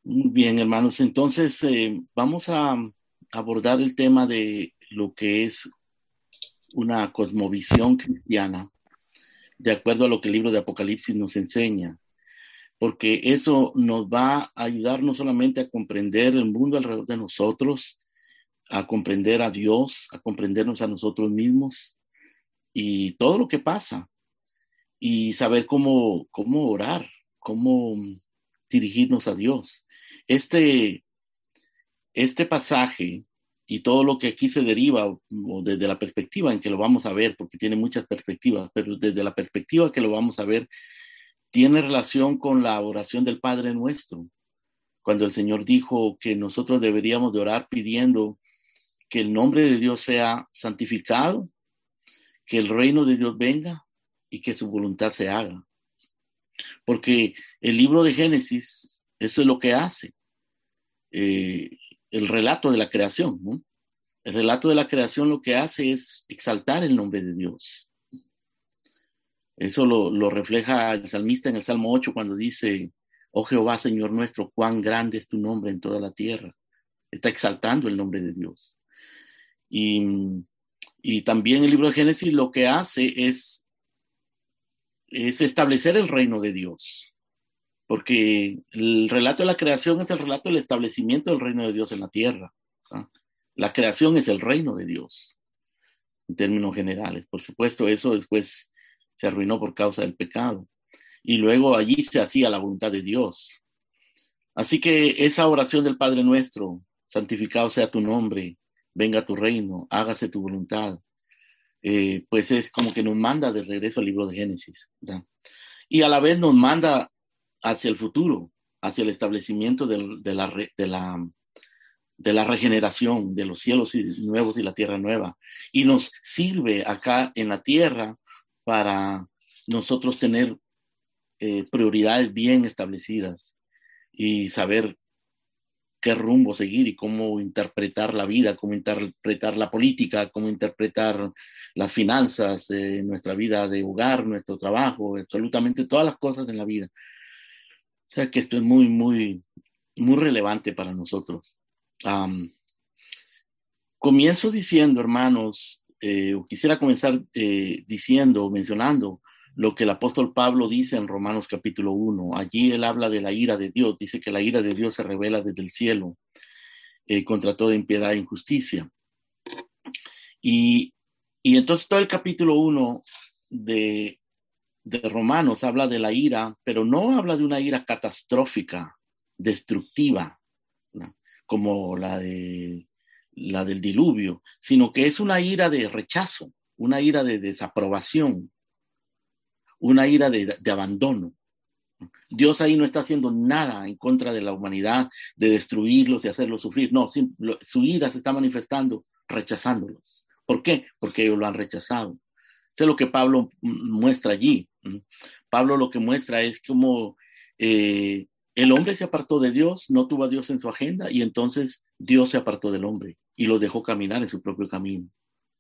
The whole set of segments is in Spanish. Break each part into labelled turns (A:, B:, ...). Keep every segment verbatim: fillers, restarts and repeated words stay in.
A: Muy bien, hermanos. Entonces, eh, vamos a abordar el tema de lo que es una cosmovisión cristiana, de acuerdo a lo que el libro de Apocalipsis nos enseña, porque eso nos va a ayudar no solamente a comprender el mundo alrededor de nosotros, a comprender a Dios, a comprendernos a nosotros mismos y todo lo que pasa, y saber cómo, cómo orar, cómo dirigirnos a Dios. Este Este pasaje y todo lo que aquí se deriva, o desde la perspectiva en que lo vamos a ver, porque tiene muchas perspectivas, pero desde la perspectiva que lo vamos a ver, tiene relación con la oración del Padre Nuestro. Cuando el Señor dijo que nosotros deberíamos de orar pidiendo que el nombre de Dios sea santificado, que el reino de Dios venga y que su voluntad se haga. Porque el libro de Génesis, eso es lo que hace, eh, el relato de la creación, ¿no? El relato de la creación lo que hace es exaltar el nombre de Dios. Eso lo, lo refleja el salmista en el Salmo ocho cuando dice, oh Jehová, Señor nuestro, cuán grande es tu nombre en toda la tierra. Está exaltando el nombre de Dios. Y, y también el libro de Génesis lo que hace es, es establecer el reino de Dios. Porque el relato de la creación es el relato del establecimiento del reino de Dios en la tierra. ¿Ah? La creación es el reino de Dios, en términos generales. Por supuesto, eso después se arruinó por causa del pecado. Y luego allí se hacía la voluntad de Dios. Así que esa oración del Padre Nuestro, santificado sea tu nombre, venga tu reino, hágase tu voluntad, eh, pues es como que nos manda de regreso al libro de Génesis, ¿verdad? Y a la vez nos manda hacia el futuro, hacia el establecimiento del, de, la, de, la, de la regeneración de los cielos nuevos y la tierra nueva. Y nos sirve acá en la tierra para nosotros tener eh, prioridades bien establecidas y saber qué rumbo seguir y cómo interpretar la vida, cómo interpretar la política, cómo interpretar las finanzas, eh, nuestra vida de hogar, nuestro trabajo, absolutamente todas las cosas en la vida. O sea que esto es muy, muy, muy relevante para nosotros. Um, comienzo diciendo, hermanos, eh, o quisiera comenzar eh, diciendo, mencionando lo que el apóstol Pablo dice en Romanos capítulo uno. Allí él habla de la ira de Dios, dice que la ira de Dios se revela desde el cielo eh, contra toda impiedad e injusticia. Y, y entonces todo el capítulo uno de, de Romanos habla de la ira, pero no habla de una ira catastrófica, destructiva, ¿no? Como la, de, la del diluvio, sino que es una ira de rechazo, una ira de desaprobación, una ira de, de abandono. Dios ahí no está haciendo nada en contra de la humanidad, de destruirlos y hacerlos sufrir. No, su ira se está manifestando rechazándolos. ¿Por qué? Porque ellos lo han rechazado. Eso es lo que Pablo muestra allí. Pablo lo que muestra es como eh, el hombre se apartó de Dios, no tuvo a Dios en su agenda y entonces Dios se apartó del hombre y lo dejó caminar en su propio camino.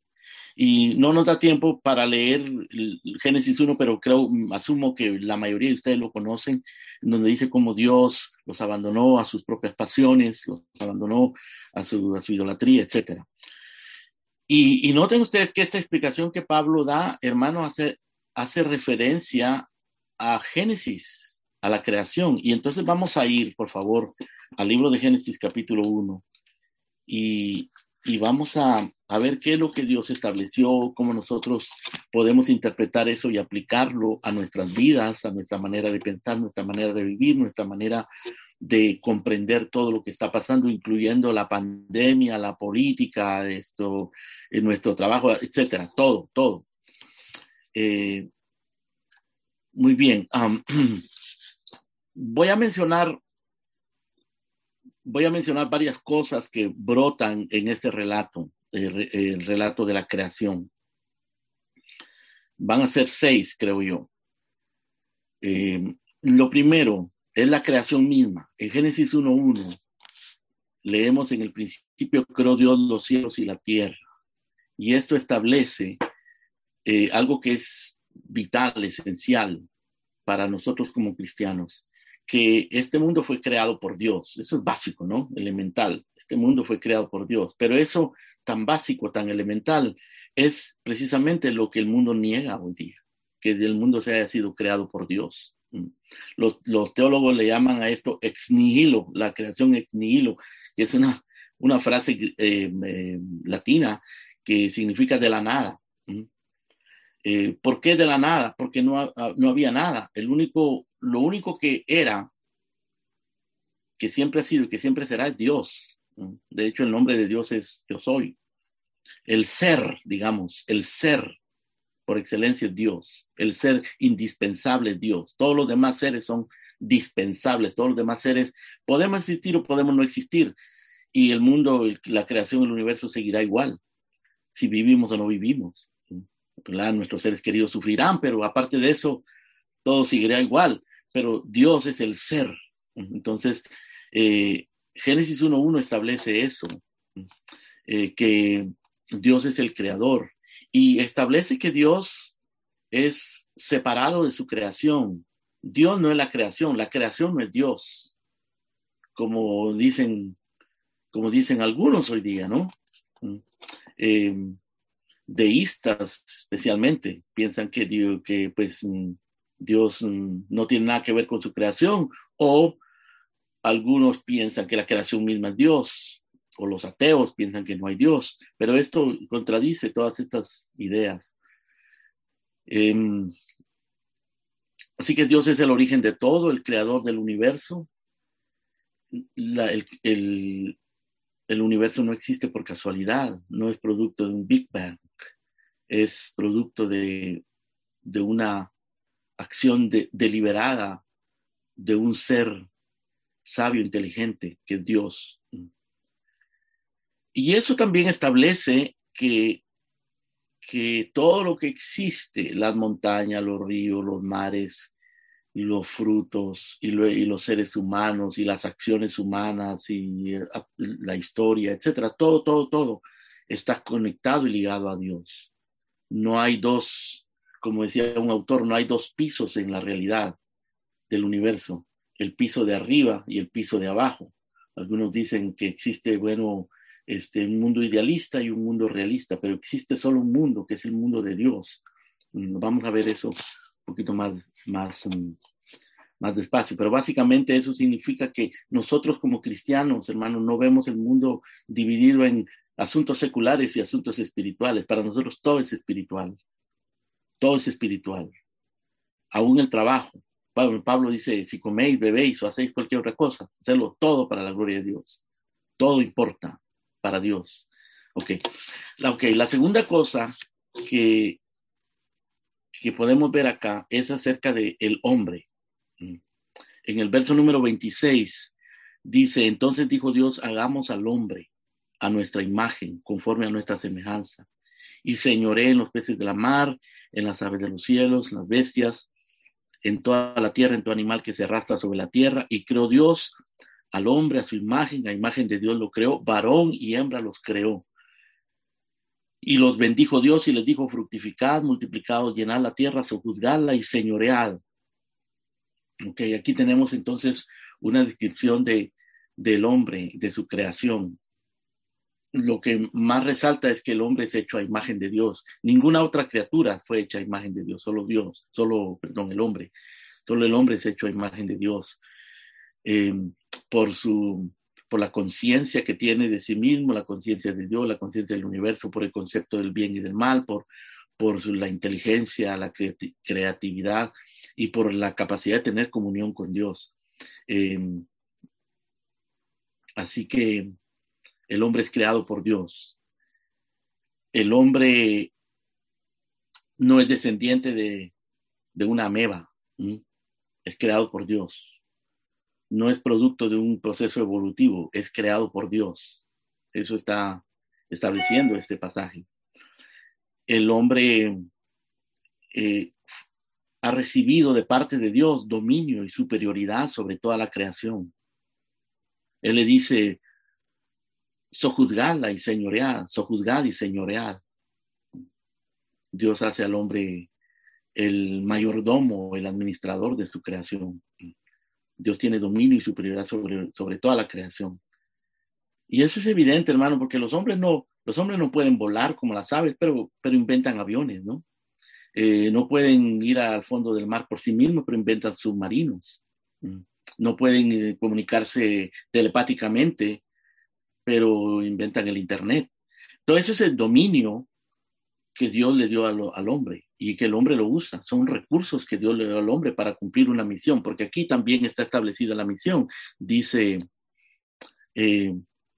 A: Y no nos da tiempo para leer el Génesis uno, pero creo, asumo que la mayoría de ustedes lo conocen, donde dice cómo Dios los abandonó a sus propias pasiones, los abandonó a su, a su idolatría, etcétera. Y, y noten ustedes que esta explicación que Pablo da, hermano, hace, hace referencia a Génesis, a la creación. Y entonces vamos a ir, por favor, al libro de Génesis capítulo uno y, y vamos a, a ver qué es lo que Dios estableció, cómo nosotros podemos interpretar eso y aplicarlo a nuestras vidas, a nuestra manera de pensar, nuestra manera de vivir, nuestra manera de comprender todo lo que está pasando, incluyendo la pandemia, la política, esto, en nuestro trabajo, etcétera, todo, todo. Eh, muy bien. Um, voy a mencionar Voy a mencionar varias cosas que brotan en este relato, el, el relato de la creación. Van a ser seis, creo yo. Eh, lo primero es la creación misma. En Génesis uno uno leemos: en el principio creó Dios los cielos y la tierra. Y esto establece eh, algo que es vital, esencial para nosotros como cristianos, que este mundo fue creado por Dios. Eso es básico, ¿no? Elemental. Este mundo fue creado por Dios. Pero eso tan básico, tan elemental, es precisamente lo que el mundo niega hoy día, que el mundo se haya sido creado por Dios. Los, los teólogos le llaman a esto ex nihilo, la creación ex nihilo, que es una, una frase eh, eh, latina que significa de la nada. Eh, ¿Por qué de la nada? Porque no, no había nada. El único, lo único que era, que siempre ha sido y que siempre será, es Dios. De hecho, el nombre de Dios es yo soy. El ser, digamos, el ser por excelencia es Dios. El ser indispensable es Dios. Todos los demás seres son dispensables. Todos los demás seres podemos existir o podemos no existir. Y el mundo, la creación, el universo seguirá igual, si vivimos o no vivimos. ¿Verdad? Nuestros seres queridos sufrirán, pero aparte de eso, todo seguirá igual. Pero Dios es el ser. Entonces, eh, Génesis uno uno establece eso, eh, que Dios es el creador y establece que Dios es separado de su creación. Dios no es la creación, la creación no es Dios, como dicen, como dicen algunos hoy día, ¿no? Eh, deístas especialmente piensan que Dios, que pues Dios no tiene nada que ver con su creación, o algunos piensan que la creación misma es Dios, o los ateos piensan que no hay Dios, pero esto contradice todas estas ideas. Eh, así que Dios es el origen de todo, el creador del universo. La, el, el, el universo no existe por casualidad, no es producto de un Big Bang, es producto de, de una acción de, deliberada de un ser sabio, inteligente, que es Dios. Y eso también establece que, que todo lo que existe, las montañas, los ríos, los mares, los frutos y, lo, y los seres humanos y las acciones humanas y la historia, etcétera, todo, todo, todo está conectado y ligado a Dios. No hay dos, como decía un autor, no hay dos pisos en la realidad del universo, el piso de arriba y el piso de abajo. Algunos dicen que existe, bueno, este, un mundo idealista y un mundo realista, pero existe solo un mundo, que es el mundo de Dios. Vamos a ver eso un poquito más, más, más despacio, pero básicamente eso significa que nosotros como cristianos, hermanos, no vemos el mundo dividido en asuntos seculares y asuntos espirituales. Para nosotros todo es espiritual, todo es espiritual, aún el trabajo. Pablo, Pablo dice, si coméis, bebéis o hacéis cualquier otra cosa, hacedlo todo para la gloria de Dios. Todo importa para Dios. Ok, la, okay. La segunda cosa que, que podemos ver acá es acerca del hombre. En el verso número veintiséis dice, entonces dijo Dios, hagamos al hombre a nuestra imagen, conforme a nuestra semejanza, y señoré en los peces de la mar, en las aves de los cielos, en las bestias, en toda la tierra, en todo animal que se arrastra sobre la tierra, y creó Dios al hombre a su imagen, a imagen de Dios lo creó, varón y hembra los creó. Y los bendijo Dios y les dijo, fructificad, multiplicad, llenad la tierra, sojuzgadla y señoread. Ok, aquí tenemos entonces una descripción de, del hombre, de su creación. Lo que más resalta es que el hombre es hecho a imagen de Dios. Ninguna otra criatura fue hecha a imagen de Dios, solo Dios, solo, perdón, el hombre. Solo el hombre es hecho a imagen de Dios. Eh, por su, por la conciencia que tiene de sí mismo, la conciencia de Dios, la conciencia del universo, por el concepto del bien y del mal, por, por su, la inteligencia, la creati- creatividad y por la capacidad de tener comunión con Dios. Eh, así que el hombre es creado por Dios. El hombre no es descendiente de, de una ameba, ¿sí? Es creado por Dios. No es producto de un proceso evolutivo, es creado por Dios. Eso está estableciendo este pasaje. El hombre eh, ha recibido de parte de Dios dominio y superioridad sobre toda la creación. Él le dice, sojuzgadla y señoread, sojuzgad y señoread. Dios hace al hombre el mayordomo, el administrador de su creación. Dios tiene dominio y superioridad sobre, sobre toda la creación. Y eso es evidente, hermano, porque los hombres no, los hombres no pueden volar como las aves, pero, pero inventan aviones, ¿no? Eh, no pueden ir al fondo del mar por sí mismos, pero inventan submarinos. No pueden eh, comunicarse telepáticamente, pero inventan el Internet. Todo eso es el dominio que Dios le dio al, al hombre y que el hombre lo usa. Son recursos que Dios le dio al hombre para cumplir una misión, porque aquí también está establecida la misión. Dice, eh,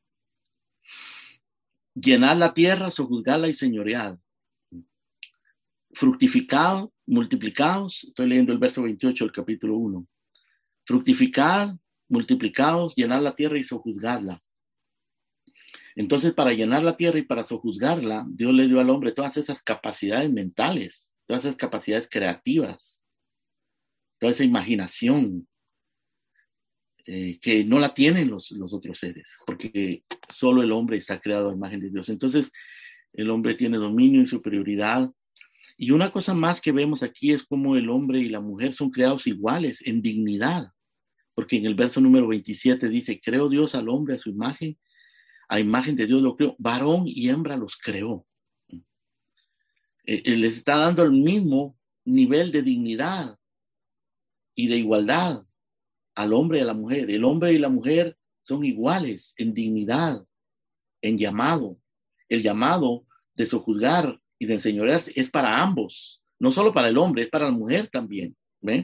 A: llenad la tierra, sojuzgadla y señoread. Fructificad, multiplicaos. Estoy leyendo el verso veintiocho del capítulo uno. Fructificad, multiplicaos, llenad la tierra y sojuzgadla. Entonces, para llenar la tierra y para sojuzgarla, Dios le dio al hombre todas esas capacidades mentales, todas esas capacidades creativas, toda esa imaginación eh, que no la tienen los, los otros seres, porque solo el hombre está creado a imagen de Dios. Entonces, el hombre tiene dominio y superioridad. Y una cosa más que vemos aquí es cómo el hombre y la mujer son creados iguales en dignidad, porque en el verso número veintisiete dice, creó Dios al hombre a su imagen, a imagen de Dios lo creó, varón y hembra los creó. Eh, les está dando el mismo nivel de dignidad y de igualdad al hombre y a la mujer. El hombre y la mujer son iguales en dignidad, en llamado. El llamado de sojuzgar y de enseñorearse es para ambos, no solo para el hombre, es para la mujer también. ¿Ve?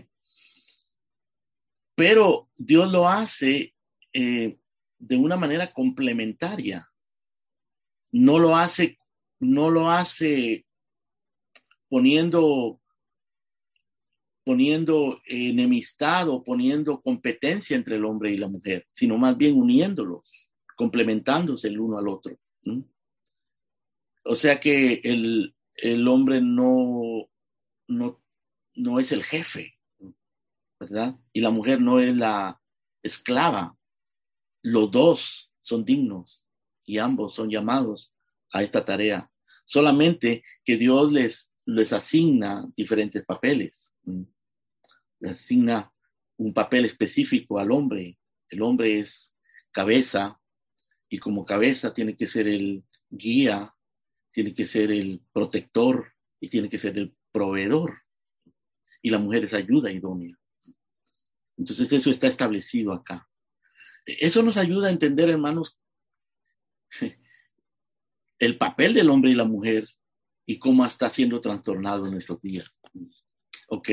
A: Pero Dios lo hace eh, de una manera complementaria. No lo hace, no lo hace poniendo, poniendo enemistad o poniendo competencia entre el hombre y la mujer, sino más bien uniéndolos, complementándose el uno al otro. ¿Mm? O sea que el, el hombre no, no, no es el jefe, ¿verdad? Y la mujer no es la esclava. Los dos son dignos y ambos son llamados a esta tarea. Solamente que Dios les, les asigna diferentes papeles. Les asigna un papel específico al hombre. El hombre es cabeza y como cabeza tiene que ser el guía, tiene que ser el protector y tiene que ser el proveedor. Y la mujer es ayuda idónea. Entonces eso está establecido acá. Eso nos ayuda a entender, hermanos, el papel del hombre y la mujer y cómo está siendo trastornado en nuestros días. Ok.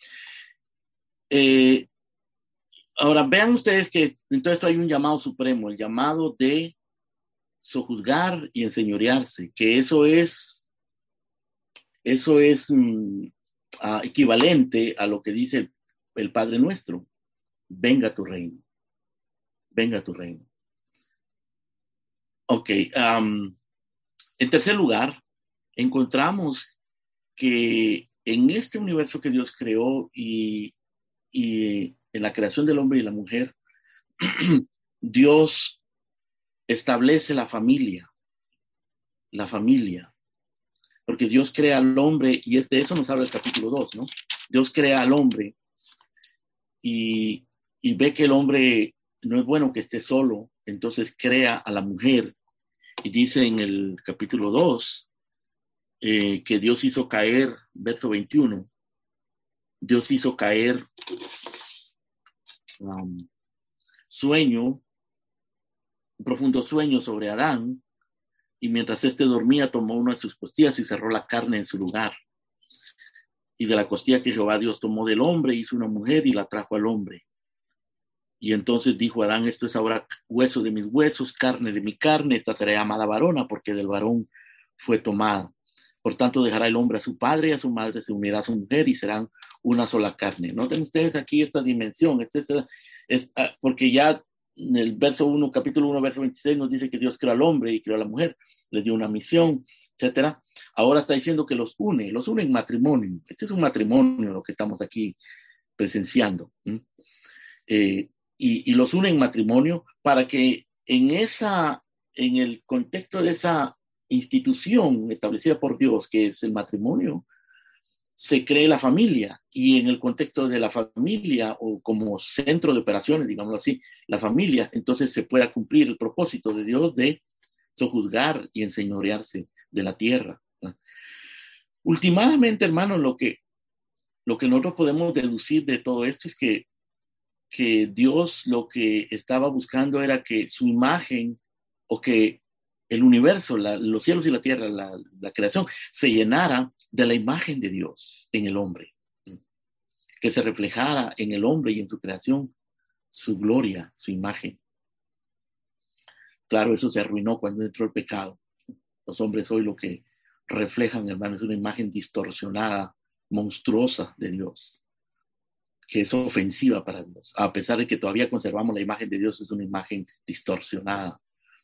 A: Eh, ahora, vean ustedes que en todo esto hay un llamado supremo, el llamado de sojuzgar y enseñorearse, que eso es, eso es um, uh, equivalente a lo que dice el, el Padre Nuestro. Venga tu reino. Venga tu reino. Ok. Um, en tercer lugar, encontramos que en este universo que Dios creó y, y en la creación del hombre y la mujer, Dios establece la familia, la familia, porque Dios crea al hombre, y de eso nos habla el capítulo dos, ¿no? Dios crea al hombre y, y ve que el hombre no es bueno que esté solo, entonces crea a la mujer, y dice en el capítulo dos, Eh, que Dios hizo caer, verso veintiuno, Dios hizo caer um, sueño, un profundo sueño sobre Adán, y mientras éste dormía tomó una de sus costillas y cerró la carne en su lugar. Y de la costilla que Jehová Dios tomó del hombre, hizo una mujer y la trajo al hombre. Y entonces dijo Adán, esto es ahora hueso de mis huesos, carne de mi carne, esta será llamada varona, porque del varón fue tomada. Por tanto, dejará el hombre a su padre y a su madre, se unirá a su mujer y serán una sola carne. Noten ustedes aquí esta dimensión, este es, es, porque ya en el verso uno, capítulo uno, verso veintiséis, nos dice que Dios creó al hombre y creó a la mujer, les dio una misión, etcétera. Ahora está diciendo que los une, los une en matrimonio. Este es un matrimonio lo que estamos aquí presenciando. Eh, y, y los une en matrimonio para que en esa, en el contexto de esa institución establecida por Dios, que es el matrimonio, se cree la familia, y en el contexto de la familia o como centro de operaciones, digámoslo así, la familia, entonces se pueda cumplir el propósito de Dios de sojuzgar y enseñorearse de la tierra. Últimamente, hermanos, lo que, lo que nosotros podemos deducir de todo esto es que, que Dios lo que estaba buscando era que su imagen, o que el universo, la, los cielos y la tierra, la, la creación, se llenara de la imagen de Dios en el hombre, que se reflejara en el hombre y en su creación su gloria, su imagen. Claro, eso se arruinó cuando entró el pecado. Los hombres hoy lo que reflejan, hermano, es una imagen distorsionada, monstruosa de Dios, que es ofensiva para Dios. A pesar de que todavía conservamos la imagen de Dios, es una imagen distorsionada.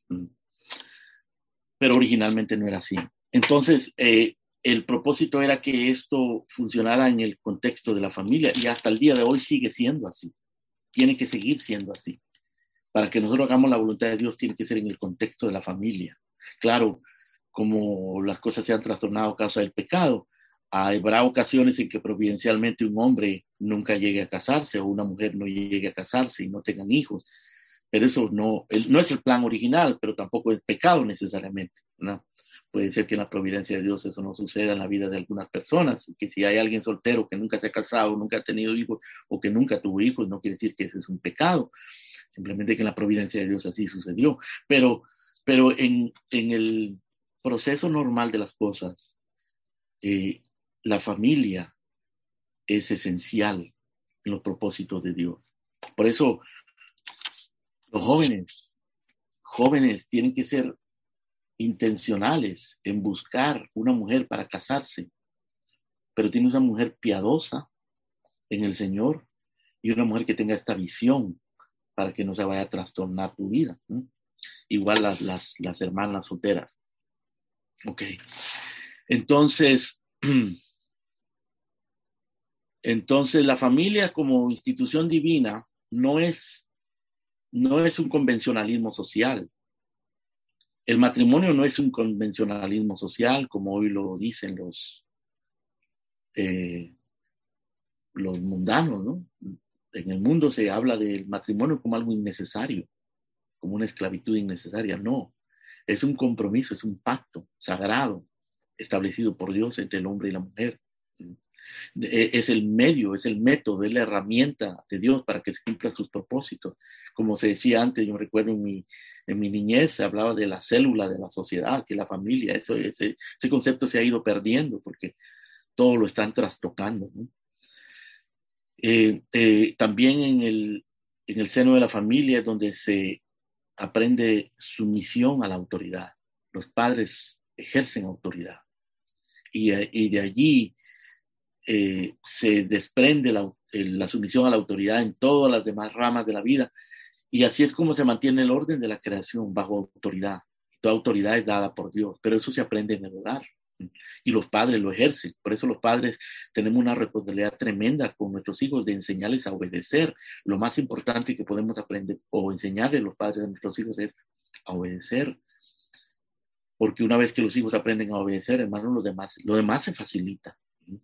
A: Pero originalmente no era así. Entonces, eh, el propósito era que esto funcionara en el contexto de la familia, y hasta el día de hoy sigue siendo así. Tiene que seguir siendo así. Para que nosotros hagamos la voluntad de Dios, tiene que ser en el contexto de la familia. Claro, como las cosas se han trastornado a causa del pecado, habrá ocasiones en que providencialmente un hombre nunca llegue a casarse, o una mujer no llegue a casarse y no tengan hijos. Pero eso no, no es el plan original, pero tampoco es pecado necesariamente, ¿no? Puede ser que en la providencia de Dios eso no suceda en la vida de algunas personas, que si hay alguien soltero que nunca se ha casado, nunca ha tenido hijos, o que nunca tuvo hijos, no quiere decir que eso es un pecado, simplemente que en la providencia de Dios así sucedió. Pero, pero en, en el proceso normal de las cosas, eh, la familia es esencial en los propósitos de Dios. Por eso los jóvenes, jóvenes tienen que ser intencionales en buscar una mujer para casarse, pero tiene una mujer piadosa en el Señor, y una mujer que tenga esta visión para que no se vaya a trastornar tu vida, ¿no? Igual las, las, las hermanas solteras. Ok. Entonces, entonces la familia como institución divina no es, no es un convencionalismo social. El matrimonio no es un convencionalismo social, como hoy lo dicen los, eh, los mundanos, ¿no? En el mundo se habla del matrimonio como algo innecesario, como una esclavitud innecesaria. No, es un compromiso, es un pacto sagrado establecido por Dios entre el hombre y la mujer. Es el medio, es el método, es la herramienta de Dios para que se cumplan sus propósitos. Como se decía antes, yo recuerdo en mi, en mi niñez, se hablaba de la célula de la sociedad, que es la familia. Eso, ese, ese concepto se ha ido perdiendo porque todo lo están trastocando, ¿no? Eh, eh, también en el, en el seno de la familia es donde se aprende sumisión a la autoridad. Los padres ejercen autoridad, y, y de allí eh, se desprende la, la sumisión a la autoridad en todas las demás ramas de la vida, y así es como se mantiene el orden de la creación bajo autoridad. Toda autoridad es dada por Dios, pero eso se aprende en el hogar, y los padres lo ejercen. Por eso los padres tenemos una responsabilidad tremenda con nuestros hijos de enseñarles a obedecer. Lo más importante que podemos aprender o enseñarles a los padres a nuestros hijos es a obedecer, porque una vez que los hijos aprenden a obedecer, hermano, lo demás, lo demás se facilita.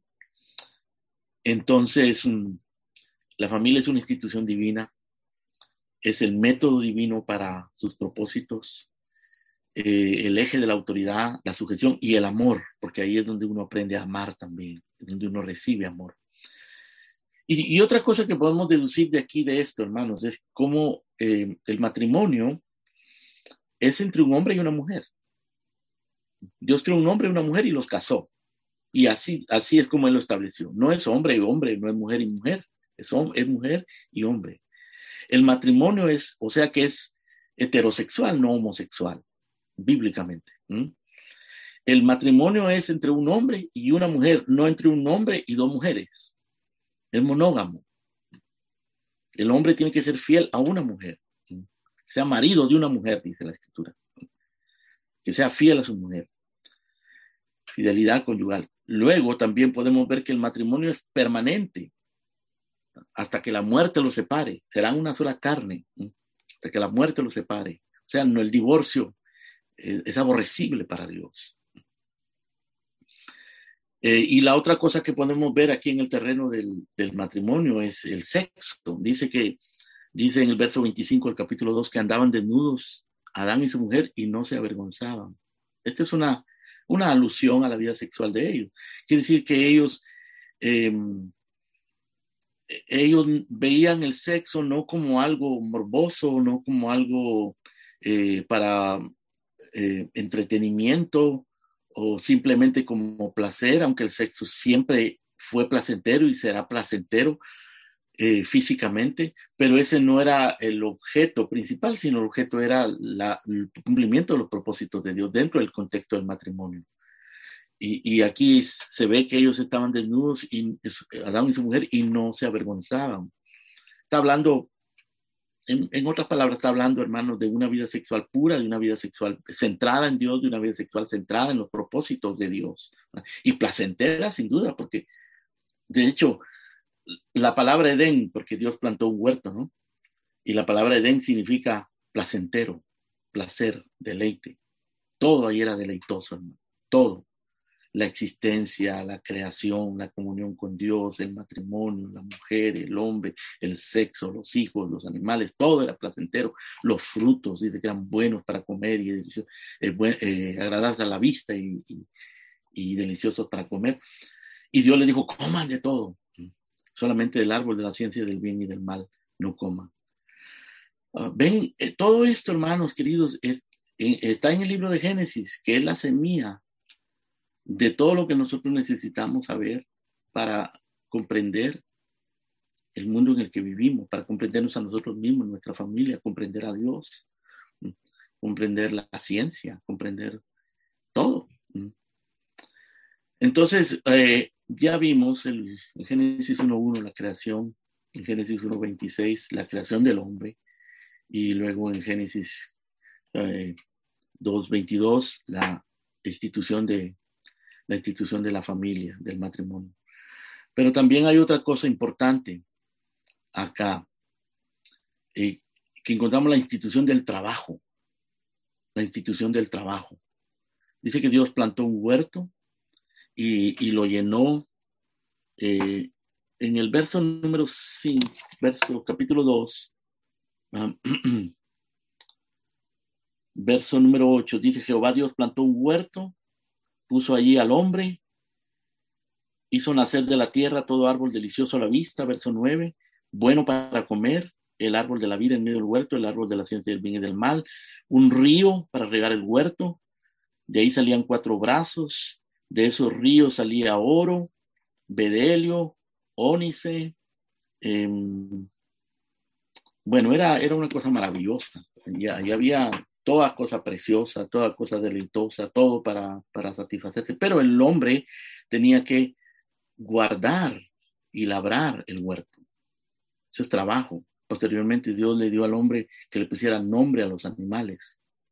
A: Entonces, la familia es una institución divina, es el método divino para sus propósitos, eh, el eje de la autoridad, la sujeción y el amor, porque ahí es donde uno aprende a amar también, es donde uno recibe amor. Y, y otra cosa que podemos deducir de aquí de esto, hermanos, es cómo eh, el matrimonio es entre un hombre y una mujer. Dios creó un hombre y una mujer y los casó. Y así, así es como Él lo estableció. No es hombre y hombre, no es mujer y mujer, es, es mujer y hombre. El matrimonio es, o sea que es heterosexual, no homosexual, bíblicamente. ¿Mm? El matrimonio es entre un hombre y una mujer, no entre un hombre y dos mujeres. Es monógamo. El hombre tiene que ser fiel a una mujer, ¿Mm? Que sea marido de una mujer, dice la Escritura. Que sea fiel a su mujer. Fidelidad conyugal. Luego también podemos ver que el matrimonio es permanente hasta que la muerte los separe. Serán una sola carne, ¿sí? Hasta que la muerte los separe. O sea, no, el divorcio eh, es aborrecible para Dios. Eh, y la otra cosa que podemos ver aquí en el terreno del, del matrimonio es el sexo. Dice que, dice en el verso veinticinco del capítulo dos que andaban desnudos Adán y su mujer y no se avergonzaban. Esta es una, una alusión a la vida sexual de ellos. Quiere decir que ellos, eh, ellos veían el sexo no como algo morboso, no como algo eh, para eh, entretenimiento o simplemente como placer, aunque el sexo siempre fue placentero y será placentero eh, físicamente, pero ese no era el objeto principal, sino el objeto era la, el cumplimiento de los propósitos de Dios dentro del contexto del matrimonio. Y, y aquí se ve que ellos estaban desnudos, y, Adán y su mujer, y no se avergonzaban. Está hablando, en, en otras palabras, está hablando, hermanos, de una vida sexual pura, de una vida sexual centrada en Dios, de una vida sexual centrada en los propósitos de Dios. Y placentera, sin duda, porque de hecho, la palabra Edén, porque Dios plantó un huerto, ¿no? Y la palabra Edén significa placentero, placer, deleite. Todo ahí era deleitoso, hermano. Todo. La existencia, la creación, la comunión con Dios, el matrimonio, la mujer, el hombre, el sexo, los hijos, los animales, todo era placentero. Los frutos, dice que eran buenos para comer y eh, buen, eh, agradables a la vista y, y, y deliciosos para comer. Y Dios le dijo, coman de todo, solamente del árbol de la ciencia del bien y del mal no coman. Uh, ven, eh, todo esto, hermanos queridos, es, eh, está en el libro de Génesis, que es la semilla de todo lo que nosotros necesitamos saber para comprender el mundo en el que vivimos, para comprendernos a nosotros mismos, nuestra familia, comprender a Dios, comprender la ciencia, comprender todo. Entonces, eh, ya vimos el, en Génesis uno uno la creación, en Génesis uno veintiséis la creación del hombre, y luego en Génesis eh, dos veintidós la institución de la institución de la familia, del matrimonio. Pero también hay otra cosa importante acá, eh, que encontramos la institución del trabajo, la institución del trabajo. Dice que Dios plantó un huerto y, y lo llenó eh, en el verso número cinco, verso capítulo dos, um, verso número ocho, dice Jehová Dios plantó un huerto, puso allí al hombre, hizo nacer de la tierra todo árbol delicioso a la vista, verso nueve, bueno para comer, el árbol de la vida en medio del huerto, el árbol de la ciencia del bien y del mal, un río para regar el huerto, de ahí salían cuatro brazos, de esos ríos salía oro, bedelio, ónice, eh, bueno, era, era una cosa maravillosa, ya, ya había toda cosa preciosa, toda cosa deleitosa, todo para, para satisfacerse, pero el hombre tenía que guardar y labrar el huerto. Eso es trabajo. Posteriormente Dios le dio al hombre que le pusiera nombre a los animales.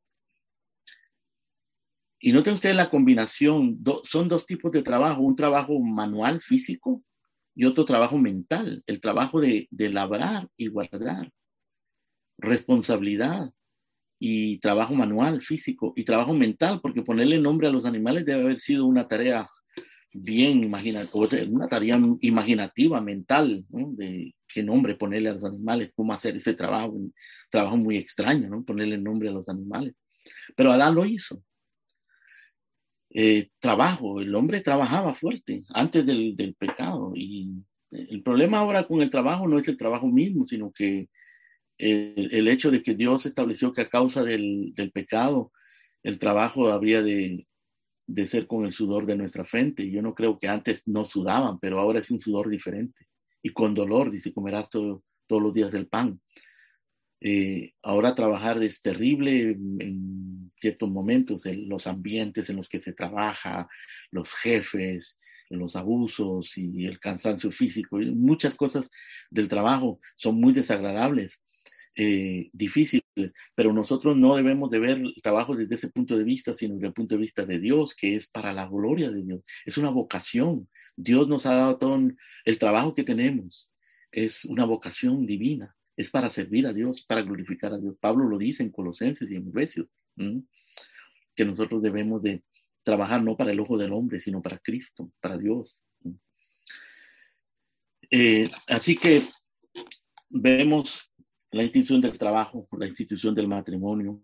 A: Y noten ustedes la combinación, do, son dos tipos de trabajo, un trabajo manual, físico, y otro trabajo mental, el trabajo de, de labrar y guardar, responsabilidad y trabajo manual, físico, y trabajo mental, porque ponerle nombre a los animales debe haber sido una tarea bien imaginativa, o sea, una tarea imaginativa, mental, ¿no? De qué nombre ponerle a los animales, cómo hacer ese trabajo, un trabajo muy extraño, ¿no? Ponerle nombre a los animales. Pero Adán lo hizo. Eh, trabajo, el hombre trabajaba fuerte antes del, del pecado, y el problema ahora con el trabajo no es el trabajo mismo, sino que el, el hecho de que Dios estableció que a causa del, del pecado el trabajo habría de, de ser con el sudor de nuestra frente. Yo no creo que antes no sudaban, pero ahora es un sudor diferente. Y con dolor, dice, comerás todo, todos los días del pan. Eh, ahora trabajar es terrible en, en ciertos momentos, en los ambientes en los que se trabaja, los jefes, los abusos y el cansancio físico. Y muchas cosas del trabajo son muy desagradables. Eh, difíciles, pero nosotros no debemos de ver el trabajo desde ese punto de vista, sino desde el punto de vista de Dios, que es para la gloria de Dios. Es una vocación. Dios nos ha dado todo el trabajo que tenemos. Es una vocación divina. Es para servir a Dios, para glorificar a Dios. Pablo lo dice en Colosenses y en Efesios, ¿m? Que nosotros debemos de trabajar no para el ojo del hombre, sino para Cristo, para Dios. Eh, así que vemos la institución del trabajo, la institución del matrimonio.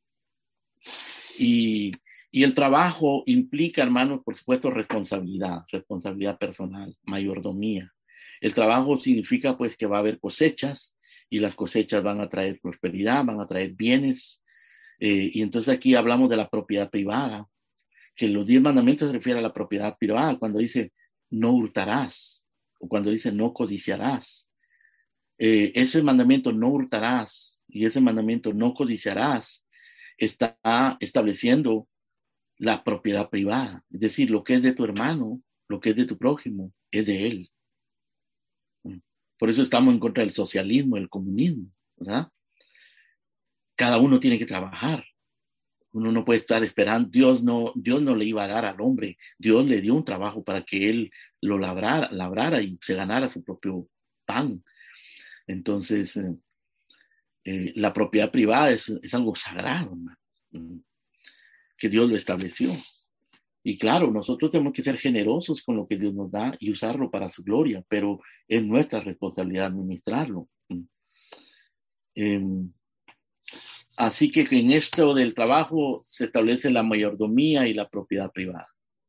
A: Y, y el trabajo implica, hermanos, por supuesto, responsabilidad, responsabilidad personal, mayordomía. El trabajo significa pues que va a haber cosechas y las cosechas van a traer prosperidad, van a traer bienes. Eh, y entonces aquí hablamos de la propiedad privada, que los diez mandamientos se refieren a la propiedad privada, cuando dice no hurtarás o cuando dice no codiciarás. Eh, ese mandamiento no hurtarás y ese mandamiento no codiciarás está estableciendo la propiedad privada, es decir, lo que es de tu hermano, lo que es de tu prójimo, es de él. Por eso estamos en contra del socialismo, del comunismo, ¿verdad? Cada uno tiene que trabajar. Uno no puede estar esperando, Dios no, Dios no le iba a dar al hombre, Dios le dio un trabajo para que él lo labrara, labrara y se ganara su propio pan. Entonces, eh, eh, la propiedad privada es, es algo sagrado, ¿no? Que Dios lo estableció. Y claro, nosotros tenemos que ser generosos con lo que Dios nos da y usarlo para su gloria, pero es nuestra responsabilidad administrarlo. Eh, así que en esto del trabajo se establece la mayordomía y la propiedad privada.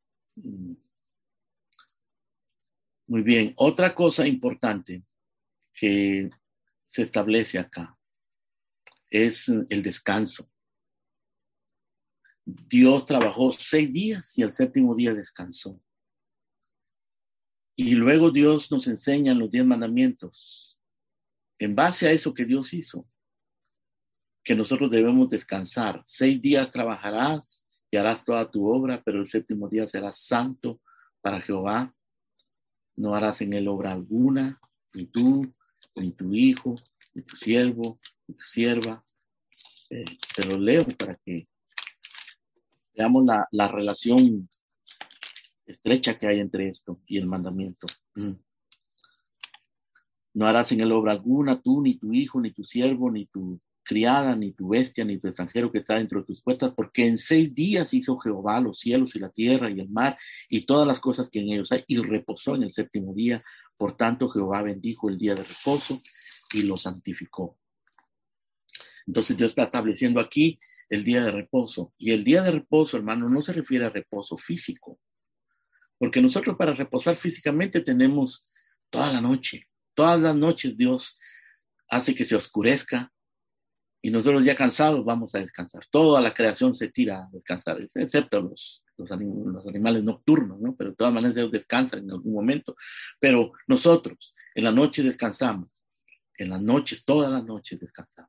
A: Muy bien, otra cosa importante que se establece acá es el descanso. Dios trabajó seis días y el séptimo día descansó. Y luego Dios nos enseña en los diez mandamientos, en base a eso que Dios hizo, que nosotros debemos descansar. Seis días trabajarás y harás toda tu obra, pero el séptimo día será santo para Jehová. No harás en él obra alguna, ni tú, ni tu hijo, ni tu siervo, ni tu sierva. Eh, te lo leo para que veamos la, la relación estrecha que hay entre esto y el mandamiento. Mm. No harás en él obra alguna, tú, ni tu hijo, ni tu siervo, ni tu criada, ni tu bestia, ni tu extranjero que está dentro de tus puertas, porque en seis días hizo Jehová los cielos y la tierra y el mar y todas las cosas que en ellos hay, y reposó en el séptimo día. Por tanto, Jehová bendijo el día de reposo y lo santificó. Entonces Dios está estableciendo aquí el día de reposo. Y el día de reposo, hermano, no se refiere a reposo físico, porque nosotros para reposar físicamente tenemos toda la noche. Todas las noches Dios hace que se oscurezca y nosotros ya cansados vamos a descansar. Toda la creación se tira a descansar, excepto los, los, anim- los animales nocturnos, ¿no? Pero de todas maneras ellos descansan en algún momento. Pero nosotros en la noche descansamos. En las noches, todas las noches descansamos.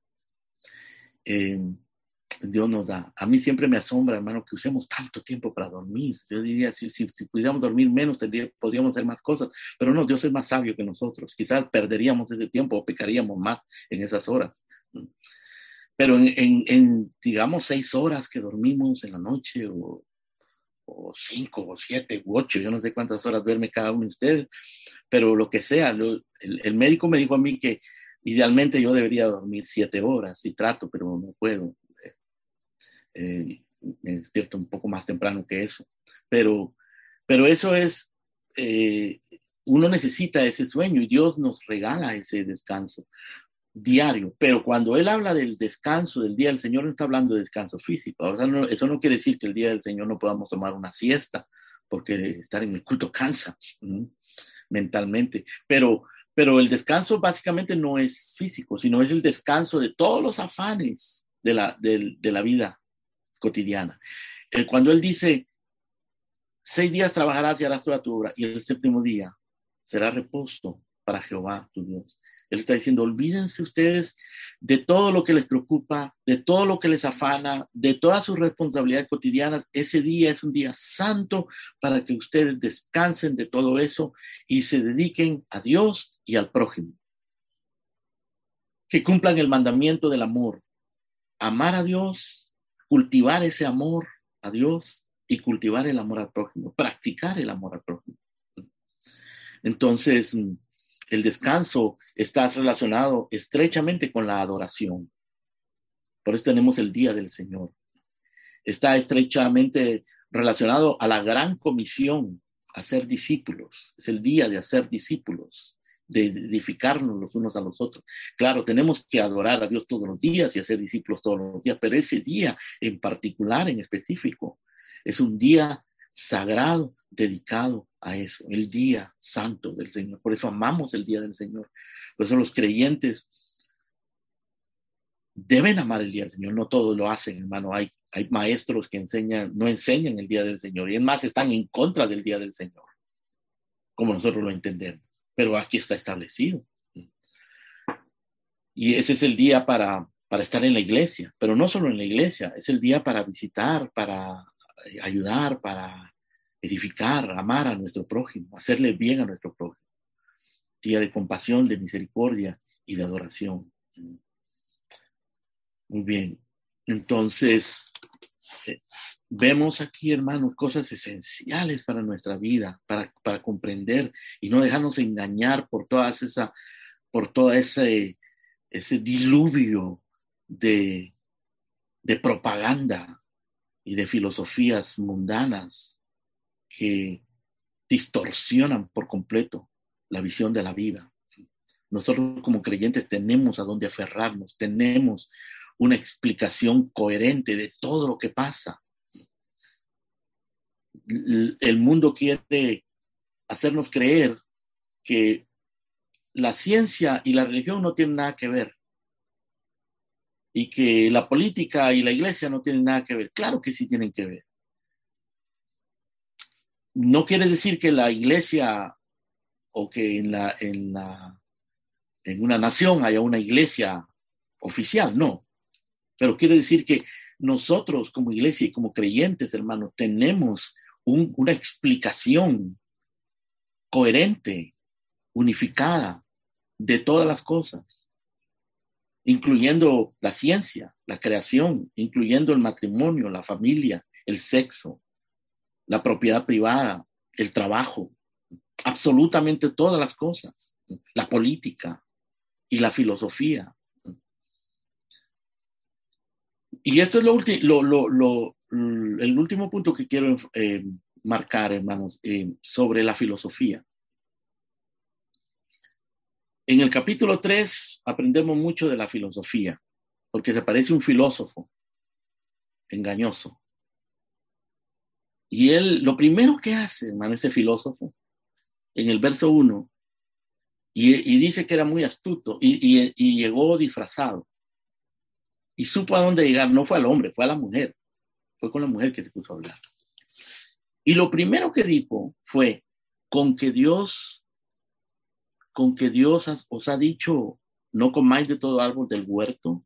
A: Eh, Dios nos da. A mí siempre me asombra, hermano, que usemos tanto tiempo para dormir. Yo diría, si, si, si pudiéramos dormir menos, tendría, podríamos hacer más cosas. Pero no, Dios es más sabio que nosotros. Quizás perderíamos ese tiempo o pecaríamos más en esas horas. Pero en, en, en digamos, seis horas que dormimos en la noche, o, o cinco, o siete, u ocho, yo no sé cuántas horas duerme cada uno de ustedes, pero lo que sea, lo, el, el médico me dijo a mí que idealmente yo debería dormir siete horas y trato, pero no puedo. Eh, me despierto un poco más temprano que eso, pero, pero eso es, eh, uno necesita ese sueño y Dios nos regala ese descanso diario, pero cuando Él habla del descanso del día del Señor, no está hablando de descanso físico. O sea, no, eso no quiere decir que el día del Señor no podamos tomar una siesta, porque estar en el culto cansa ¿no? mentalmente, pero, pero el descanso básicamente no es físico, sino es el descanso de todos los afanes de la, de, de la vida cotidiana. Eh, cuando Él dice, seis días trabajarás y harás toda tu obra, y el séptimo día será reposo para Jehová tu Dios. Él está diciendo, olvídense ustedes de todo lo que les preocupa, de todo lo que les afana, de todas sus responsabilidades cotidianas. Ese día es un día santo para que ustedes descansen de todo eso y se dediquen a Dios y al prójimo. Que cumplan el mandamiento del amor. Amar a Dios, cultivar ese amor a Dios y cultivar el amor al prójimo, practicar el amor al prójimo. Entonces, el descanso está relacionado estrechamente con la adoración. Por eso tenemos el Día del Señor. Está estrechamente relacionado a la gran comisión, hacer discípulos. Es el día de hacer discípulos, de edificarnos los unos a los otros. Claro, tenemos que adorar a Dios todos los días y hacer discípulos todos los días, pero ese día en particular, en específico, es un día sagrado dedicado a eso, el día santo del Señor. Por eso amamos el día del Señor. Por eso los creyentes deben amar el día del Señor. No todos lo hacen, hermano. Hay, hay maestros que enseñan, no enseñan el día del Señor, y es más, están en contra del día del Señor, como nosotros lo entendemos. Pero aquí está establecido. Y ese es el día para, para estar en la iglesia, pero no solo en la iglesia, es el día para visitar, para ayudar, para edificar, amar a nuestro prójimo, hacerle bien a nuestro prójimo. Día de compasión, de misericordia y de adoración. Muy bien. Entonces, eh, vemos aquí, hermanos, cosas esenciales para nuestra vida, para, para comprender y no dejarnos engañar por todas esa, por todo ese, ese diluvio de, de propaganda y de filosofías mundanas que distorsionan por completo la visión de la vida. Nosotros como creyentes tenemos a dónde aferrarnos, tenemos una explicación coherente de todo lo que pasa. El mundo quiere hacernos creer que la ciencia y la religión no tienen nada que ver y que la política y la iglesia no tienen nada que ver. Claro que sí tienen que ver. No quiere decir que la iglesia o que en, la, en, la, en una nación haya una iglesia oficial, no. Pero quiere decir que nosotros como iglesia y como creyentes, hermanos, tenemos un, una explicación coherente, unificada de todas las cosas, incluyendo la ciencia, la creación, incluyendo el matrimonio, la familia, el sexo, la propiedad privada, el trabajo, absolutamente todas las cosas, la política y la filosofía. Y esto es lo, lo, lo, lo, el último punto que quiero eh, marcar, hermanos, eh, sobre la filosofía. En el capítulo tres aprendemos mucho de la filosofía, porque se parece un filósofo engañoso. Y él, lo primero que hace, hermano, ese filósofo, en el verso uno, y, y dice que era muy astuto, y, y, y llegó disfrazado. Y supo a dónde llegar, no fue al hombre, fue a la mujer. Fue con la mujer que se puso a hablar. Y lo primero que dijo fue, con que Dios, con que Dios os ha dicho, no comáis de todo árbol del huerto.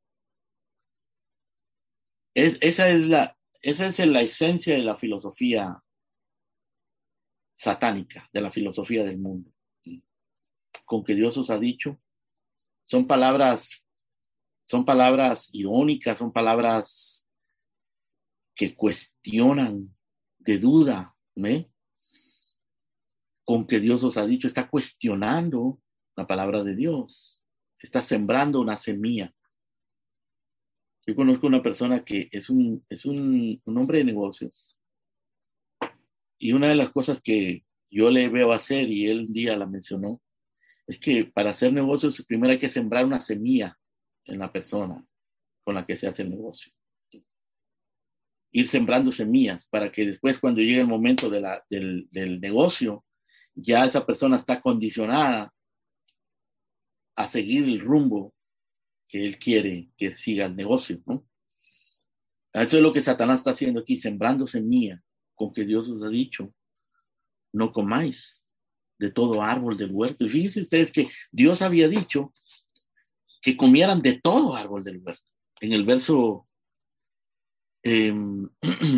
A: Es, esa, es la, esa es la esencia de la filosofía satánica, de la filosofía del mundo. Con que Dios os ha dicho. Son palabras, son palabras irónicas, son palabras que cuestionan, de duda, ¿eh? Con que Dios os ha dicho, está cuestionando la palabra de Dios, está sembrando una semilla. Yo conozco una persona que es un, es un, un hombre de negocios, y una de las cosas que yo le veo hacer, y él un día la mencionó, es que para hacer negocios primero hay que sembrar una semilla en la persona con la que se hace el negocio. Ir sembrando semillas para que después, cuando llegue el momento de la, del, del negocio, ya esa persona está condicionada a seguir el rumbo que él quiere que siga el negocio, ¿no? Eso es lo que Satanás está haciendo aquí, sembrando semilla, con que Dios os ha dicho, no comáis de todo árbol del huerto. Y fíjense ustedes que Dios había dicho que comieran de todo árbol del huerto. En el verso eh, en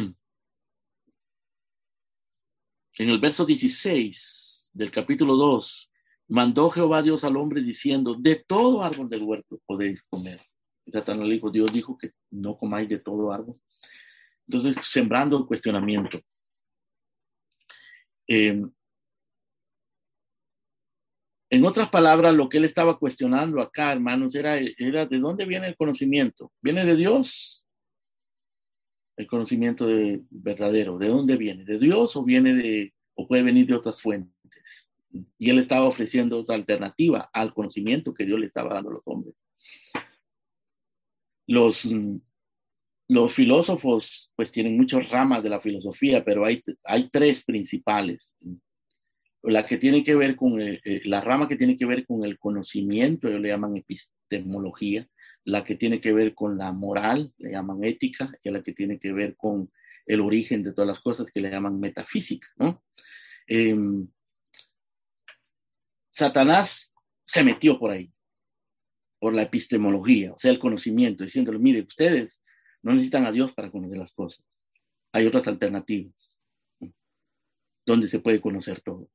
A: el verso dieciséis del capítulo dos, mandó Jehová Dios al hombre diciendo, de todo árbol del huerto podéis comer. Y Satanás le dijo, Dios dijo que no comáis de todo árbol. Entonces, sembrando el cuestionamiento. Eh, en otras palabras, lo que él estaba cuestionando acá, hermanos, era, era ¿de dónde viene el conocimiento? ¿Viene de Dios? el conocimiento de, verdadero? ¿De dónde viene? ¿De Dios o viene de, o puede venir de otras fuentes? Y él estaba ofreciendo otra alternativa al conocimiento que Dios le estaba dando a los hombres. Los, los filósofos pues tienen muchas ramas de la filosofía, pero hay, hay tres principales. La que tiene que ver con el, la rama que tiene que ver con el conocimiento, ellos le llaman epistemología. La que tiene que ver con la moral, le llaman ética, y la que tiene que ver con el origen de todas las cosas, que le llaman metafísica, ¿no? Eh, Satanás se metió por ahí, por la epistemología, o sea, el conocimiento, diciéndole, mire, ustedes no necesitan a Dios para conocer las cosas. Hay otras alternativas, ¿no? Donde se puede conocer todo.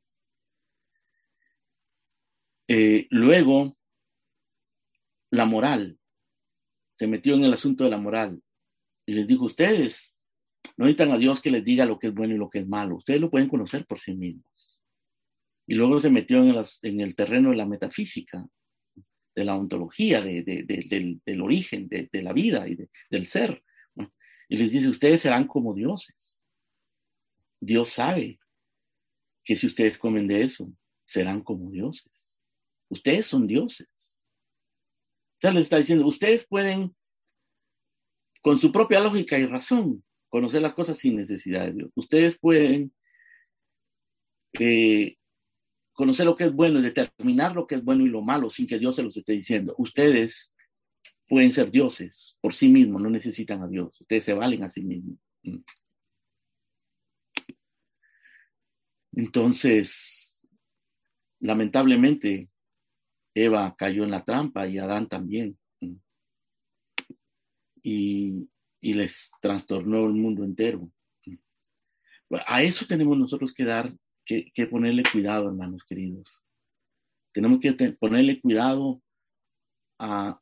A: Eh, luego, la moral. Se metió en el asunto de la moral y les dijo, ustedes no necesitan a Dios que les diga lo que es bueno y lo que es malo. Ustedes lo pueden conocer por sí mismos. Y luego se metió en el, en el terreno de la metafísica, de la ontología, de, de, de, del, del origen de, de la vida y de, del ser, ¿no? Y les dice, ustedes serán como dioses. Dios sabe que si ustedes comen de eso, serán como dioses. Ustedes son dioses. O sea, les está diciendo, ustedes pueden, con su propia lógica y razón, conocer las cosas sin necesidad de Dios. Ustedes pueden eh, conocer lo que es bueno y determinar lo que es bueno y lo malo sin que Dios se los esté diciendo. Ustedes pueden ser dioses por sí mismos, no necesitan a Dios. Ustedes se valen a sí mismos. Entonces, lamentablemente, Eva cayó en la trampa y Adán también. Y, y les trastornó el mundo entero. A eso tenemos nosotros que dar, que, que ponerle cuidado, hermanos queridos. Tenemos que te, ponerle cuidado a,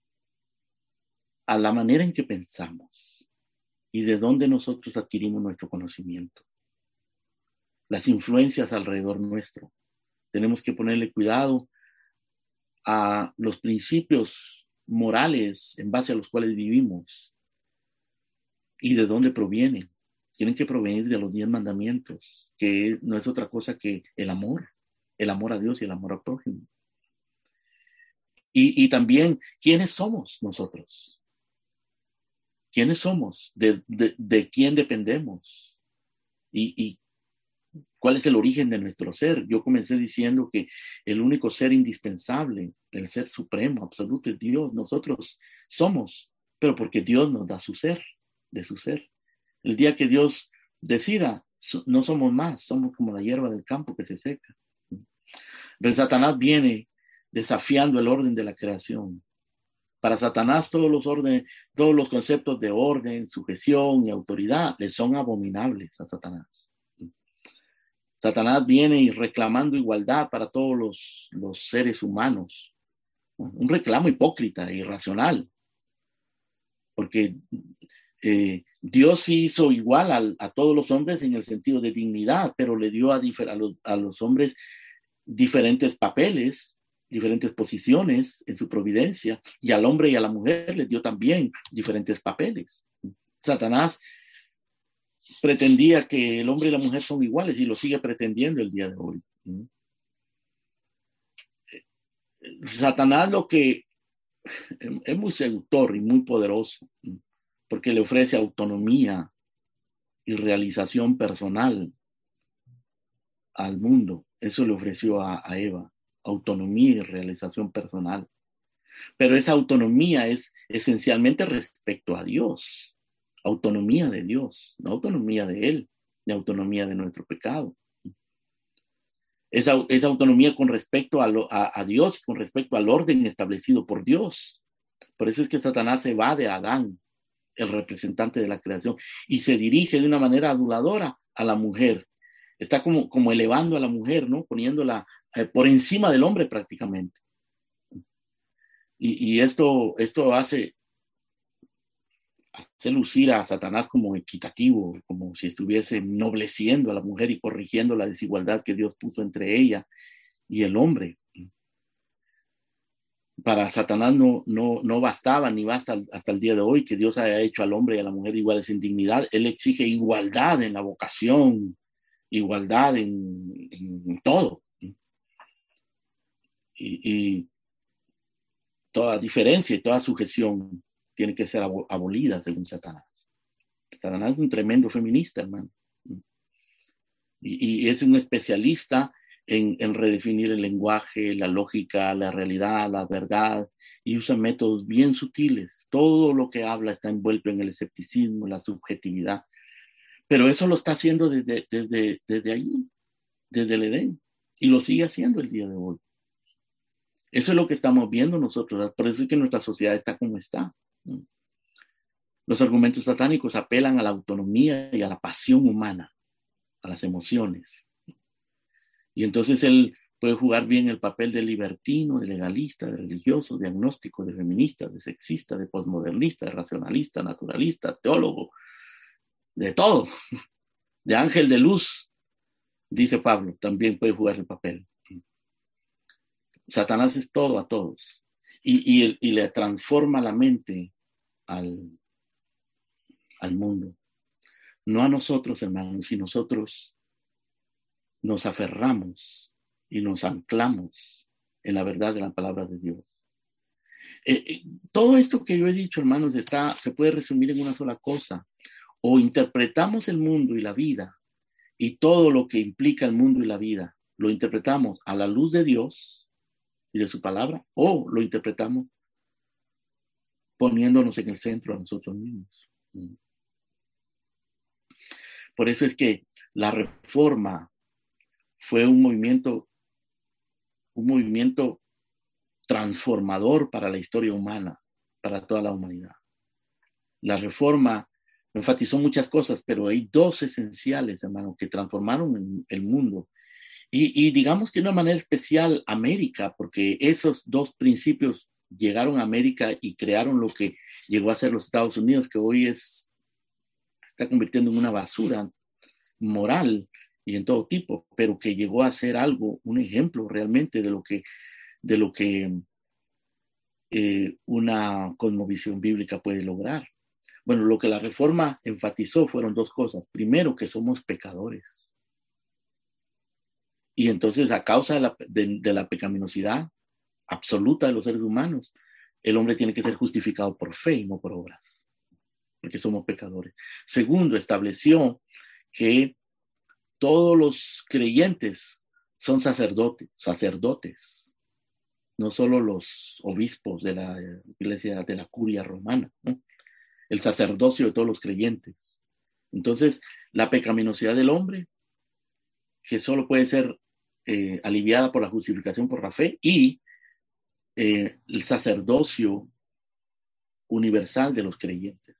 A: a la manera en que pensamos y de dónde nosotros adquirimos nuestro conocimiento. Las influencias alrededor nuestro. Tenemos que ponerle cuidado a los principios morales en base a los cuales vivimos y de dónde provienen. Tienen que provenir de los diez mandamientos, que no es otra cosa que el amor, el amor a Dios y el amor al prójimo. Y, y también, ¿quiénes somos nosotros? ¿Quiénes somos? ¿De, de, de quién dependemos? Y, y ¿cuál es el origen de nuestro ser? Yo comencé diciendo que el único ser indispensable, el ser supremo, absoluto, es Dios. Nosotros somos, pero porque Dios nos da su ser, de su ser. El día que Dios decida, no somos más, somos como la hierba del campo que se seca. Pero Satanás viene desafiando el orden de la creación. Para Satanás todos los órdenes, todos los conceptos de orden, sujeción y autoridad le son abominables a Satanás. Satanás viene y reclamando igualdad para todos los, los seres humanos. Un reclamo hipócrita e irracional. Porque eh, Dios sí hizo igual a, a todos los hombres en el sentido de dignidad, pero le dio a, a, los, a los hombres diferentes papeles, diferentes posiciones en su providencia, y al hombre y a la mujer les dio también diferentes papeles. Satanás pretendía que el hombre y la mujer son iguales y lo sigue pretendiendo el día de hoy. Satanás lo que es muy seductor y muy poderoso, porque le ofrece autonomía y realización personal al mundo. Eso le ofreció a, a Eva, autonomía y realización personal. Pero esa autonomía es esencialmente respecto a Dios, autonomía de Dios, no autonomía de Él, ni autonomía de nuestro pecado. Esa, esa autonomía con respecto a, lo, a, a Dios, con respecto al orden establecido por Dios. Por eso es que Satanás se va de Adán, el representante de la creación, y se dirige de una manera aduladora a la mujer. Está como, como elevando a la mujer, ¿no? Poniéndola eh, por encima del hombre prácticamente. Y, y esto, esto hace, hace lucir a Satanás como equitativo, como si estuviese ennobleciendo a la mujer y corrigiendo la desigualdad que Dios puso entre ella y el hombre. Para Satanás no, no, no bastaba ni basta hasta el día de hoy que Dios haya hecho al hombre y a la mujer iguales en dignidad. Él exige igualdad en la vocación, igualdad en, en todo. Y, y toda diferencia y toda sujeción tiene que ser abolida según Satanás. Satanás es un tremendo feminista, hermano. Y, y es un especialista en, en redefinir el lenguaje, la lógica, la realidad, la verdad, y usa métodos bien sutiles. Todo lo que habla está envuelto en el escepticismo, la subjetividad. Pero eso lo está haciendo desde, desde, desde allí, desde el Edén, y lo sigue haciendo el día de hoy. Eso es lo que estamos viendo nosotros, por eso es que nuestra sociedad está como está. Los argumentos satánicos apelan a la autonomía y a la pasión humana, a las emociones. Y entonces él puede jugar bien el papel de libertino, de legalista, de religioso, de agnóstico, de feminista, de sexista, de posmodernista, de racionalista, naturalista, teólogo, de todo, de ángel de luz, dice Pablo, también puede jugar el papel. Satanás es todo a todos y, y, y le transforma la mente al, al mundo. No a nosotros, hermanos, si nosotros nos aferramos y nos anclamos en la verdad de la palabra de Dios. Eh, eh, todo esto que yo he dicho, hermanos, está, se puede resumir en una sola cosa. O interpretamos el mundo y la vida y todo lo que implica el mundo y la vida, lo interpretamos a la luz de Dios y de su palabra, o lo interpretamos poniéndonos en el centro a nosotros mismos. Por eso es que la reforma fue un movimiento, un movimiento transformador para la historia humana, para toda la humanidad. La reforma enfatizó muchas cosas, pero hay dos esenciales, hermano, que transformaron el mundo. Y, y digamos que de una manera especial América, porque esos dos principios llegaron a América y crearon lo que llegó a ser los Estados Unidos, que hoy es, está convirtiendo en una basura moral y en todo tipo, pero que llegó a ser algo, un ejemplo realmente de lo que, de lo que eh, una cosmovisión bíblica puede lograr. Bueno, lo que la reforma enfatizó fueron dos cosas. Primero, que somos pecadores. Y entonces, a causa de la, de, de la pecaminosidad absoluta de los seres humanos, el hombre tiene que ser justificado por fe y no por obras, porque somos pecadores. Segundo, estableció que todos los creyentes son sacerdotes, sacerdotes, no solo los obispos de la iglesia de la curia romana, ¿no? El sacerdocio de todos los creyentes. Entonces, la pecaminosidad del hombre, que solo puede ser eh, aliviada por la justificación por la fe, y eh, el sacerdocio universal de los creyentes.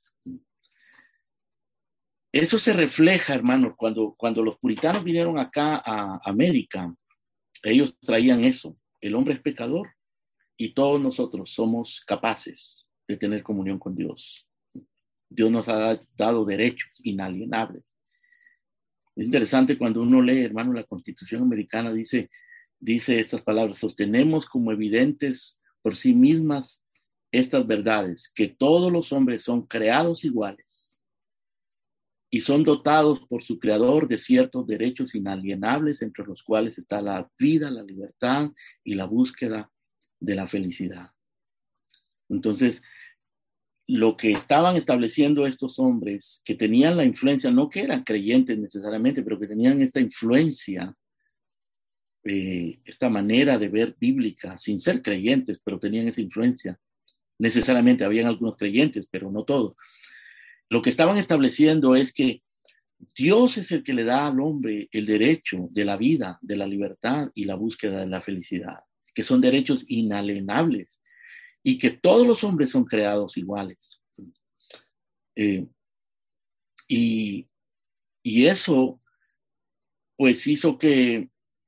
A: Eso se refleja, hermanos, cuando, cuando los puritanos vinieron acá a América, ellos traían eso. El hombre es pecador y todos nosotros somos capaces de tener comunión con Dios. Dios nos ha dado derechos inalienables. Es interesante cuando uno lee, hermano, la Constitución americana dice, dice estas palabras: sostenemos como evidentes por sí mismas estas verdades, que todos los hombres son creados iguales y son dotados por su creador de ciertos derechos inalienables, entre los cuales está la vida, la libertad y la búsqueda de la felicidad. Entonces, lo que estaban estableciendo estos hombres, que tenían la influencia, no que eran creyentes necesariamente, pero que tenían esta influencia, eh, esta manera de ver bíblica, sin ser creyentes, pero tenían esa influencia. Necesariamente habían algunos creyentes, pero no todos. Lo que estaban estableciendo es que Dios es el que le da al hombre el derecho de la vida, de la libertad y la búsqueda de la felicidad, que son derechos inalienables y que todos los hombres son creados iguales. Eh, y, y eso pues hizo que,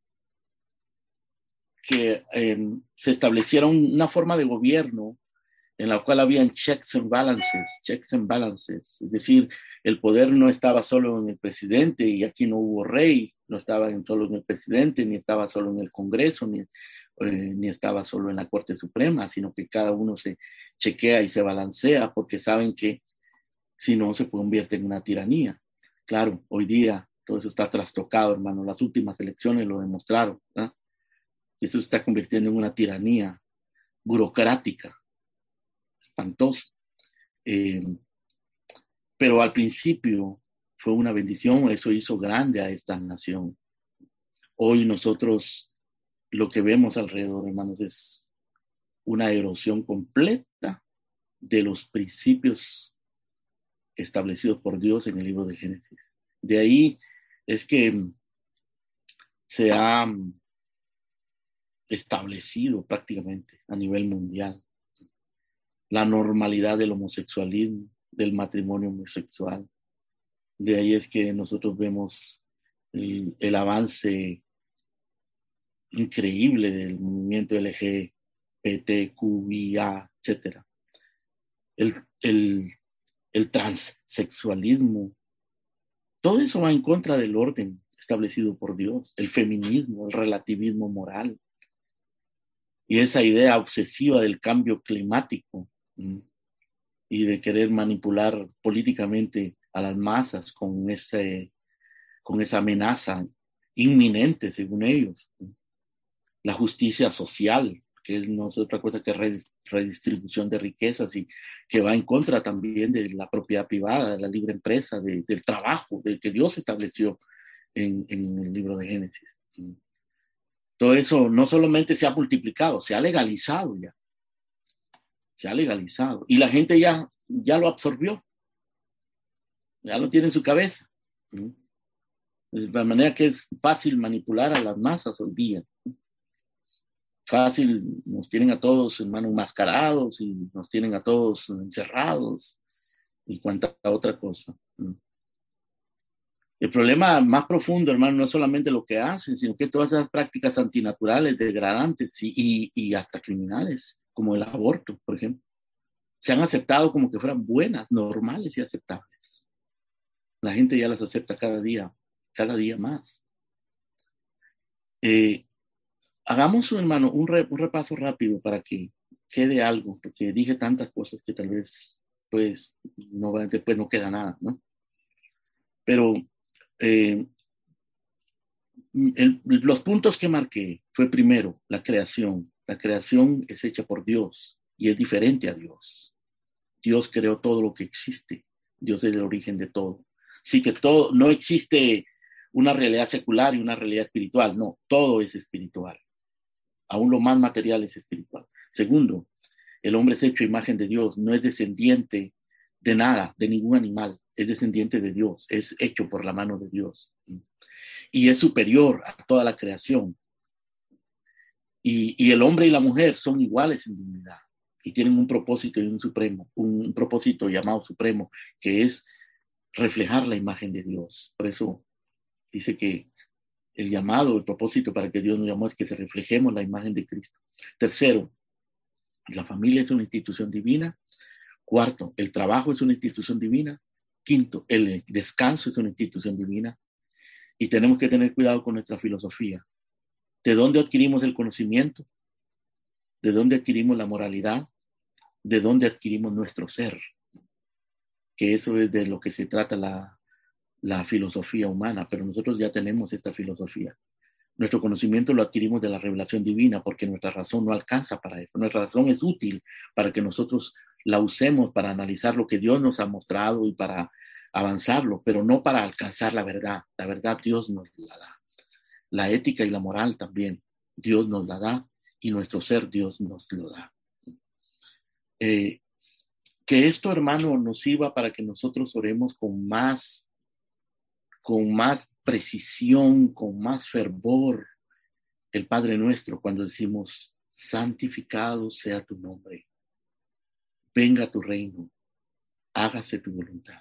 A: que eh, se estableciera una forma de gobierno en la cual habían checks and balances, checks and balances, es decir, el poder no estaba solo en el presidente, y aquí no hubo rey, no estaba solo en el presidente, ni estaba solo en el Congreso, ni, eh, ni estaba solo en la Corte Suprema, sino que cada uno se chequea y se balancea porque saben que si no se convierte en una tiranía. Claro, hoy día todo eso está trastocado, hermano. Las últimas elecciones lo demostraron, ¿eh? Eso se está convirtiendo en una tiranía burocrática, espantosa. Eh, pero al principio fue una bendición, eso hizo grande a esta nación. Hoy nosotros lo que vemos alrededor, hermanos, es una erosión completa de los principios establecidos por Dios en el libro de Génesis. De ahí es que se ha establecido prácticamente a nivel mundial la normalidad del homosexualismo, del matrimonio homosexual. De ahí es que nosotros vemos el, el avance increíble del movimiento L G B T Q I A, etcétera. El, el, el transexualismo, todo eso va en contra del orden establecido por Dios, el feminismo, el relativismo moral y esa idea obsesiva del cambio climático, ¿sí? Y de querer manipular políticamente a las masas con, ese, con esa amenaza inminente, según ellos, ¿sí? La justicia social, que no es otra cosa que redistribución de riquezas y que va en contra también de la propiedad privada, de la libre empresa, de, del trabajo, del que Dios estableció en, en el libro de Génesis. ¿Sí? Todo eso no solamente se ha multiplicado, se ha legalizado ya. Se ha legalizado. Y la gente ya, ya lo absorbió. Ya lo tiene en su cabeza. ¿Sí? De la manera que es fácil manipular a las masas hoy día. Fácil, nos tienen a todos, hermano, enmascarados y nos tienen a todos encerrados y cuanta otra cosa. El problema más profundo, hermano, no es solamente lo que hacen, sino que todas esas prácticas antinaturales, degradantes y, y, y hasta criminales, como el aborto, por ejemplo, se han aceptado como que fueran buenas, normales y aceptables. La gente ya las acepta cada día, cada día más. Eh, hagamos, hermano, un, re, un repaso rápido para que quede algo, porque dije tantas cosas que tal vez, pues, no, después no queda nada, ¿no? Pero eh, el, los puntos que marqué fue primero la creación. La creación es hecha por Dios y es diferente a Dios. Dios creó todo lo que existe. Dios es el origen de todo. Así que todo, no existe una realidad secular y una realidad espiritual. No, todo es espiritual. Aún lo más material es espiritual. Segundo, el hombre es hecho a imagen de Dios. No es descendiente de nada, de ningún animal. Es descendiente de Dios. Es hecho por la mano de Dios. Y es superior a toda la creación. Y, y el hombre y la mujer son iguales en dignidad. Y tienen un propósito y un supremo, un propósito llamado supremo, que es reflejar la imagen de Dios. Por eso dice que el llamado, el propósito para que Dios nos llamó es que se reflejemos la imagen de Cristo. Tercero, la familia es una institución divina. Cuarto, el trabajo es una institución divina. Quinto, el descanso es una institución divina. Y tenemos que tener cuidado con nuestra filosofía. ¿De dónde adquirimos el conocimiento? ¿De dónde adquirimos la moralidad? ¿De dónde adquirimos nuestro ser? Que eso es de lo que se trata la, la filosofía humana, pero nosotros ya tenemos esta filosofía. Nuestro conocimiento lo adquirimos de la revelación divina porque nuestra razón no alcanza para eso. Nuestra razón es útil para que nosotros la usemos para analizar lo que Dios nos ha mostrado y para avanzarlo, pero no para alcanzar la verdad. La verdad Dios nos la da. La ética y la moral también Dios nos la da y nuestro ser Dios nos lo da. Eh, que esto, hermano, nos sirva para que nosotros oremos con más, con más precisión, con más fervor el Padre Nuestro cuando decimos, santificado sea tu nombre, venga tu reino, hágase tu voluntad.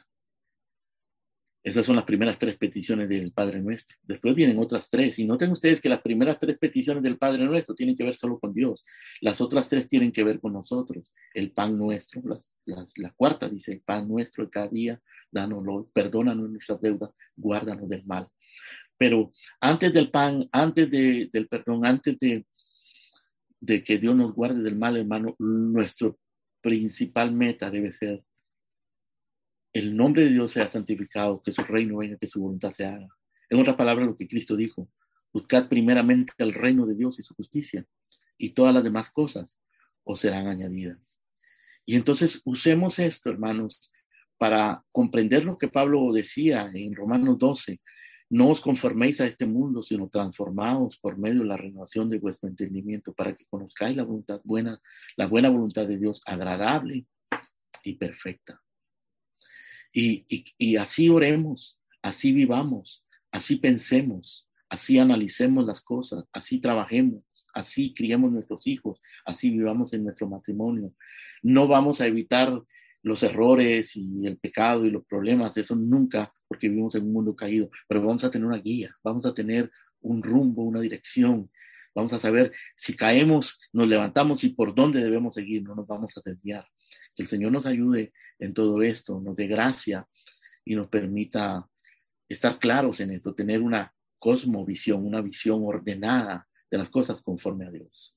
A: Esas son las primeras tres peticiones del Padre Nuestro. Después vienen otras tres. Y noten ustedes que las primeras tres peticiones del Padre Nuestro tienen que ver solo con Dios. Las otras tres tienen que ver con nosotros. El pan nuestro. La, la, la cuarta dice, el pan nuestro de cada día, dánoslo, perdónanos nuestras deudas, guárdanos del mal. Pero antes del pan, antes de, del perdón, antes de, de que Dios nos guarde del mal, hermano, nuestro principal meta debe ser el nombre de Dios sea santificado, que su reino venga, que su voluntad se haga. En otras palabras, lo que Cristo dijo, buscad primeramente el reino de Dios y su justicia, y todas las demás cosas os serán añadidas. Y entonces usemos esto, hermanos, para comprender lo que Pablo decía en Romanos doce. No os conforméis a este mundo, sino transformaos por medio de la renovación de vuestro entendimiento, para que conozcáis la voluntad buena, la buena voluntad de Dios, agradable y perfecta. Y, y, y así oremos, así vivamos, así pensemos, así analicemos las cosas, así trabajemos, así criemos nuestros hijos, así vivamos en nuestro matrimonio. No vamos a evitar los errores y el pecado y los problemas, eso nunca, porque vivimos en un mundo caído, pero vamos a tener una guía, vamos a tener un rumbo, una dirección. Vamos a saber si caemos, nos levantamos y por dónde debemos seguir, no nos vamos a desviar. Que el Señor nos ayude en todo esto, nos dé gracia y nos permita estar claros en esto, tener una cosmovisión, una visión ordenada de las cosas conforme a Dios.